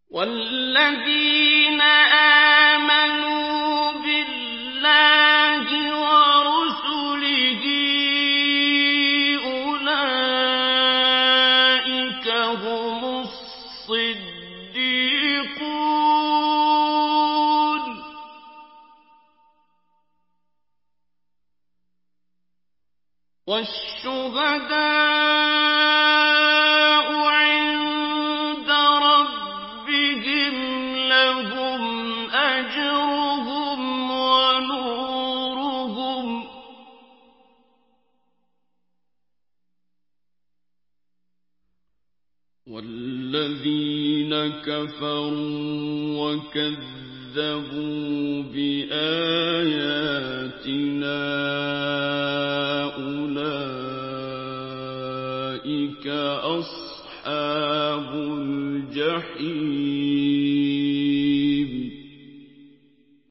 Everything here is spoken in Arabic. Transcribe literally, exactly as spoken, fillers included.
وَالَّذِينَ آمَنُوا بِاللَّهِ وَرُسُلِهِ أُولَٰئِكَ هُمُ الصِّدِّيقُونَ ۖ وَالشُّهَدَاءُ عِندَ رَبِّهِمْ لَهُمْ أَجْرُهُمْ وَنُورُهُمْ ۖ وَالَّذِينَ كَفَرُوا وَكَذَّبُوا بِآيَاتِنَا أُولَٰئِكَ أَصْحَابُ الْجَحِيمِ